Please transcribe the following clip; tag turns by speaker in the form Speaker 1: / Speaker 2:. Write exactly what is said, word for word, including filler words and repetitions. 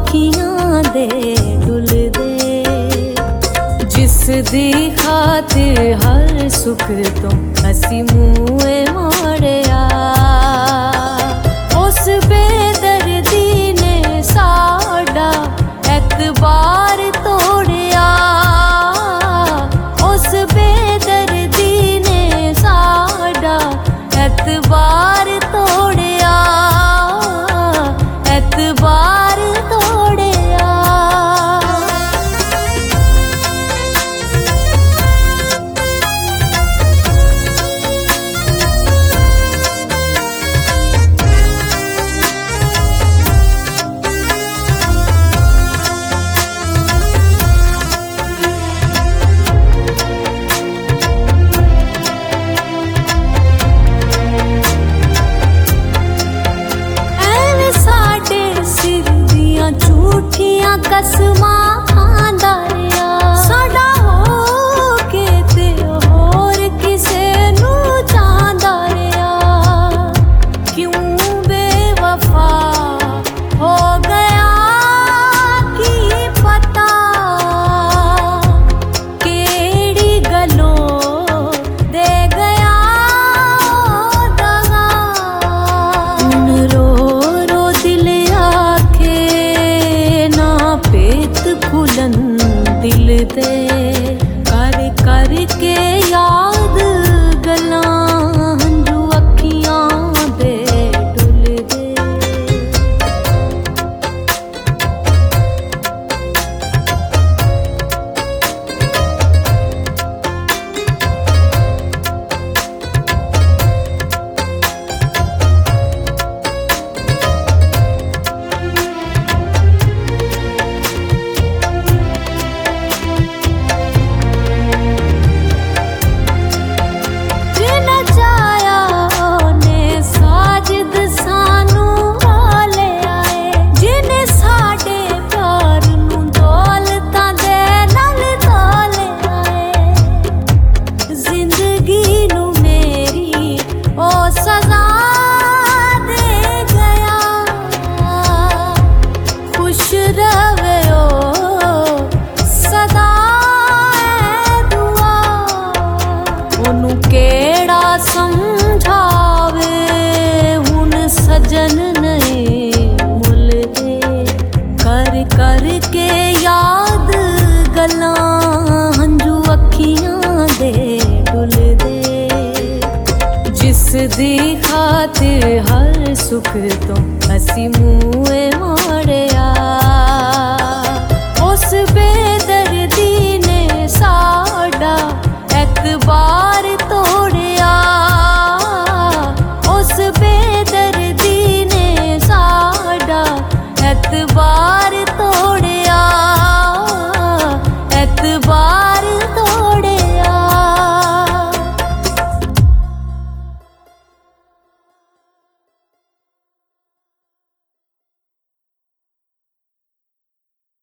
Speaker 1: अखियां दे डुलदे, जिस दी खातिर हर सुख तो असी मुए मोड़िया, उस बेदर्दी ने साडा एतबार तोड़िया, उस बेदर्दी ने साडा एतबार तोड़िया, एतबार तोड़िया। झूठियां कसमां खांदा रिया, साडा हो के ते होर किसे नू चाहंदा रिया, क्यों बेवफा हो गया की पता, केड़ी गलों दे गया दगा, हुन रो रो दिल आखे पेत खुलन दिल दे, कर कर के याद गलां हंजू अखियां दे डुलदे। केड़ा समझावे हुन सजन नहीं मुलदे, कर कर के याद गलां हंजू अखियां दे डुलदे, जिस दी खातिर हर सुख तो असी मुए